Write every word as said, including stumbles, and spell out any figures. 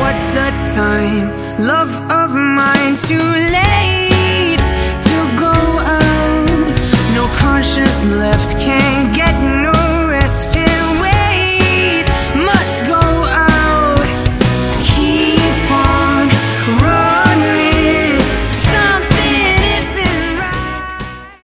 what's the time? Love of mine, too late.